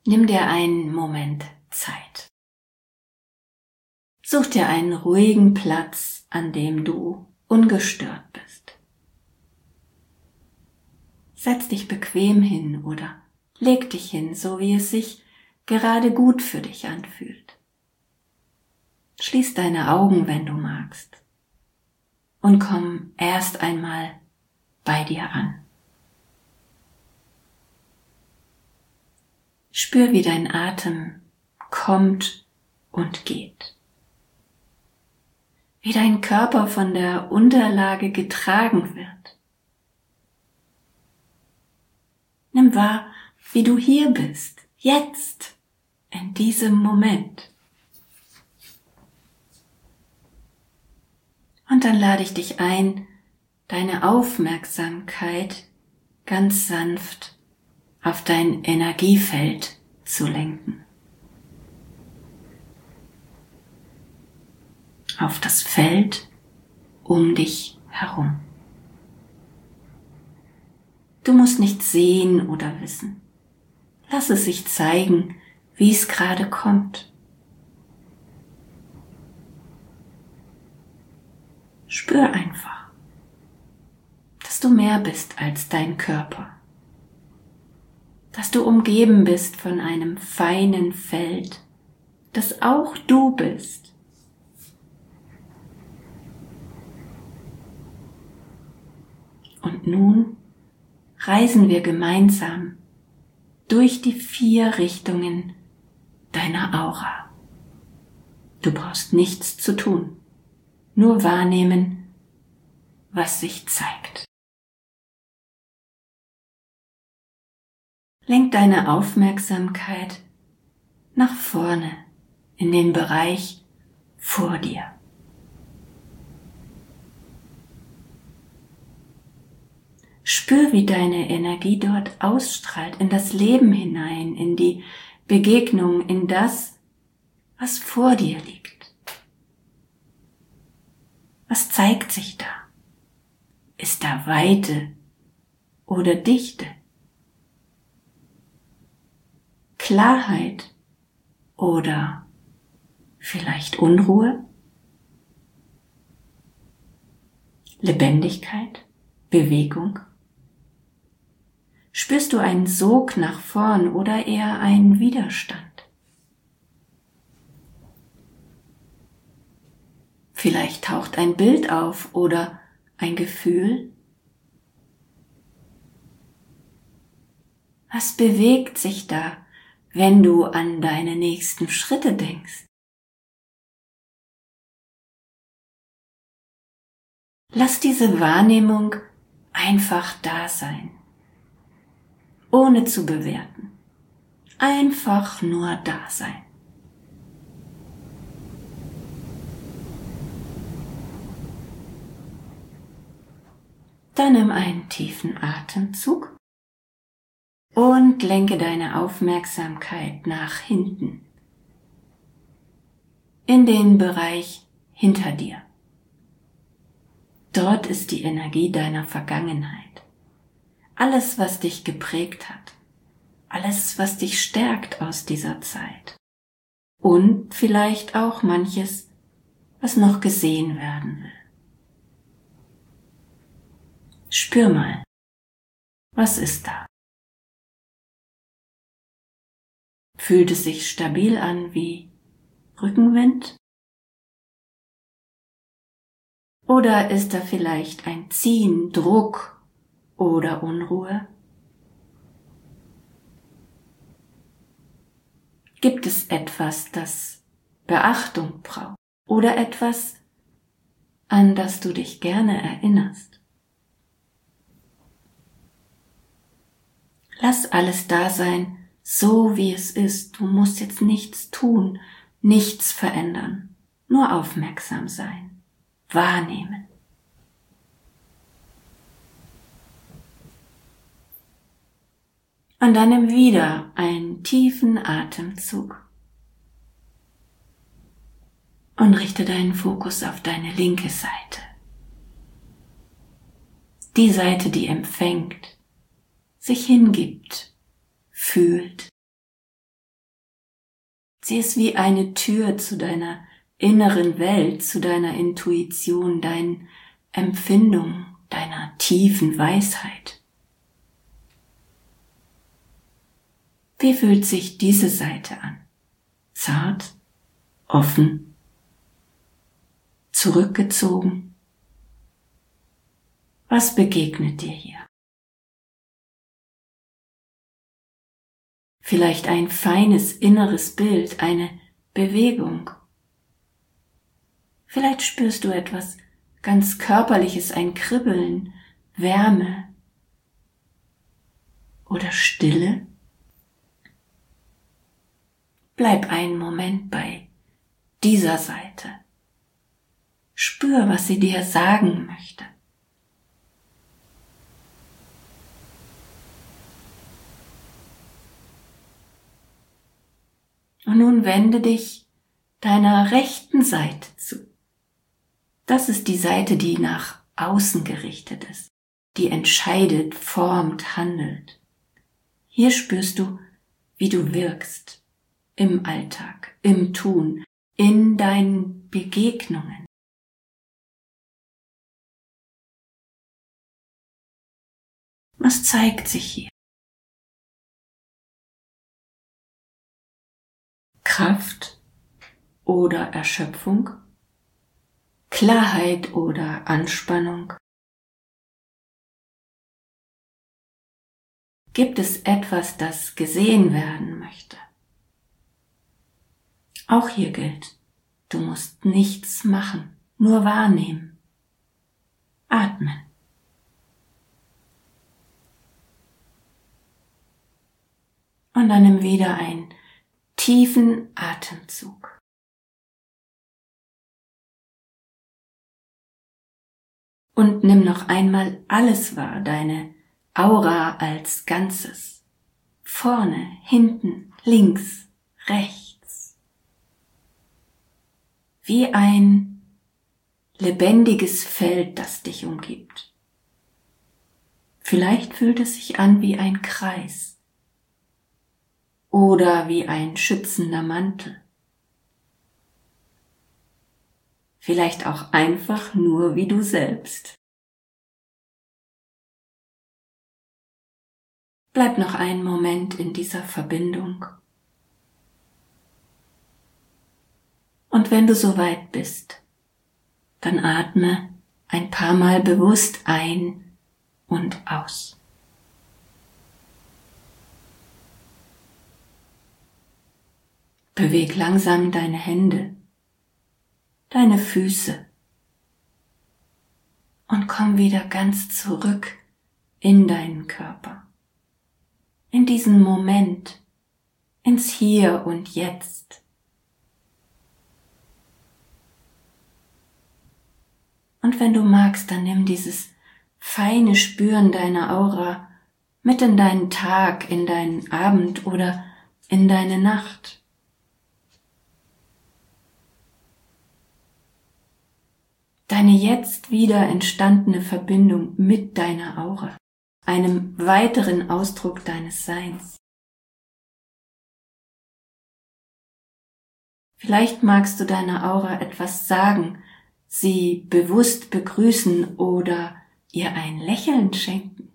Nimm dir einen Moment Zeit. Such dir einen ruhigen Platz, an dem du ungestört bist. Setz dich bequem hin oder leg dich hin, so wie es sich gerade gut für dich anfühlt. Schließ deine Augen, wenn du magst, und komm erst einmal bei dir an. Spür, wie dein Atem kommt und geht. Wie dein Körper von der Unterlage getragen wird. Nimm wahr, wie du hier bist, jetzt, in diesem Moment. Und dann lade ich dich ein, deine Aufmerksamkeit ganz sanft auf dein Energiefeld zu lenken. Auf das Feld um dich herum. Du musst nichts sehen oder wissen. Lass es sich zeigen, wie es gerade kommt. Spür einfach, dass du mehr bist als dein Körper. Dass du umgeben bist von einem feinen Feld, das auch du bist. Und nun reisen wir gemeinsam durch die 4 Richtungen deiner Aura. Du brauchst nichts zu tun, nur wahrnehmen, was sich zeigt. Lenk deine Aufmerksamkeit nach vorne in den Bereich vor dir. Spür, wie deine Energie dort ausstrahlt, in das Leben hinein, in die Begegnung, in das, was vor dir liegt. Was zeigt sich da? Ist da Weite oder Dichte? Klarheit oder vielleicht Unruhe? Lebendigkeit? Bewegung? Spürst du einen Sog nach vorn oder eher einen Widerstand? Vielleicht taucht ein Bild auf oder ein Gefühl? Was bewegt sich da, wenn du an deine nächsten Schritte denkst? Lass diese Wahrnehmung einfach da sein, ohne zu bewerten. Einfach nur da sein. Dann nimm einen tiefen Atemzug und lenke deine Aufmerksamkeit nach hinten, in den Bereich hinter dir. Dort ist die Energie deiner Vergangenheit. Alles, was dich geprägt hat. Alles, was dich stärkt aus dieser Zeit. Und vielleicht auch manches, was noch gesehen werden will. Spür mal, was ist da? Fühlt es sich stabil an wie Rückenwind? Oder ist da vielleicht ein Ziehen, Druck oder Unruhe? Gibt es etwas, das Beachtung braucht oder etwas, an das du dich gerne erinnerst? Lass alles da sein, so wie es ist. Du musst jetzt nichts tun, nichts verändern, nur aufmerksam sein, wahrnehmen. Und dann nimm wieder einen tiefen Atemzug und richte deinen Fokus auf deine linke Seite. Die Seite, die empfängt, sich hingibt, fühlt Sie ist wie eine Tür zu deiner inneren Welt, zu deiner Intuition, deinen Empfindungen, deiner tiefen Weisheit. Wie fühlt sich diese Seite an? Zart, offen, zurückgezogen? Was begegnet dir hier? Vielleicht ein feines inneres Bild, eine Bewegung. Vielleicht spürst du etwas ganz Körperliches, ein Kribbeln, Wärme oder Stille. Bleib einen Moment bei dieser Seite. Spür, was sie dir sagen möchte. Und nun wende dich deiner rechten Seite zu. Das ist die Seite, die nach außen gerichtet ist, die entscheidet, formt, handelt. Hier spürst du, wie du wirkst im Alltag, im Tun, in deinen Begegnungen. Was zeigt sich hier? Kraft oder Erschöpfung? Klarheit oder Anspannung? Gibt es etwas, das gesehen werden möchte? Auch hier gilt, du musst nichts machen, nur wahrnehmen. Atmen. Und dann nimm wieder einen tiefen Atemzug. Und nimm noch einmal alles wahr, deine Aura als Ganzes. Vorne, hinten, links, rechts. Wie ein lebendiges Feld, das dich umgibt. Vielleicht fühlt es sich an wie ein Kreis oder wie ein schützender Mantel. Vielleicht auch einfach nur wie du selbst. Bleib noch einen Moment in dieser Verbindung. Und wenn du soweit bist, dann atme ein paar Mal bewusst ein und aus. Beweg langsam deine Hände, deine Füße und komm wieder ganz zurück in deinen Körper, in diesen Moment, ins Hier und Jetzt. Und wenn du magst, dann nimm dieses feine Spüren deiner Aura mit in deinen Tag, in deinen Abend oder in deine Nacht. Deine jetzt wieder entstandene Verbindung mit deiner Aura, einem weiteren Ausdruck deines Seins. Vielleicht magst du deiner Aura etwas sagen, sie bewusst begrüßen oder ihr ein Lächeln schenken.